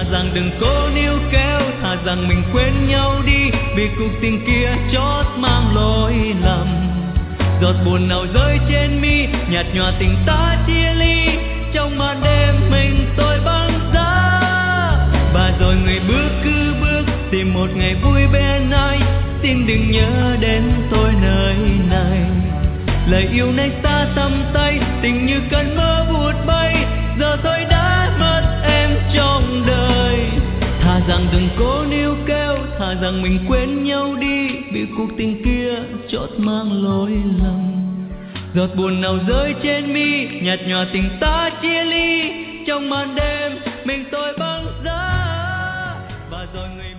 rằng đừng cố níu kéo, thà rằng mình quên nhau đi, vì cuộc tình kia chót mang lỗi lầm. Giọt buồn nào rơi trên mi, nhạt nhòa tình ta chia ly, trong màn đêm mình tôi băng giá. Và rồi người bước cứ bước, tìm một ngày vui bên ai, xin đừng nhớ đến tôi nơi này. Lời yêu này xa tầm tay, tình như cơn mơ vụt bay, giờ tôi đã mất em trong đời. Thà rằng đừng cố níu kéo, thà rằng mình quên nhau đi, vì cuộc tình kia chót mang lỗi lầm. Giọt buồn nào rơi trên mi, nhạt nhòa tình ta chia ly, trong màn đêm mình tôi băng giá. Và rồi người